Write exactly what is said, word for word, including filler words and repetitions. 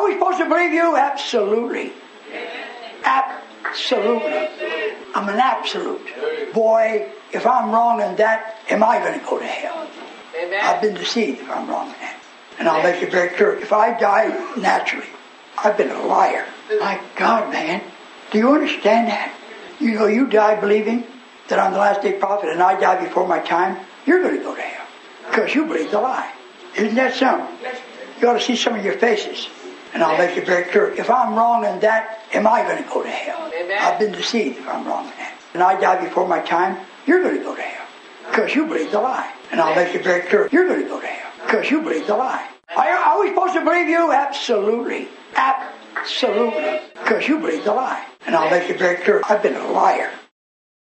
we supposed to believe you? Absolutely. Absolutely. I'm an absolute. Boy, if I'm wrong in that, am I going to go to hell? Amen. I've been deceived if I'm wrong in that. And I'll make it very clear. If I die naturally, I've been a liar. My God, man. Do you understand that? You know, you die believing that I'm the last day prophet and I die before my time, you're going to go to hell. Because you believe the lie. Isn't that something? You ought to see some of your faces. And I'll make it very clear. If I'm wrong in that, am I going to go to hell? Amen. I've been deceived if I'm wrong in that. And I die before my time, you're going to go to hell. Because you believe the lie. And I'll make it very clear. You're going to go to hell. Because you believe the lie. Are, are we supposed to believe you? Absolutely. Absolutely. Because you believe the lie. And I'll make it very clear. I've been a liar.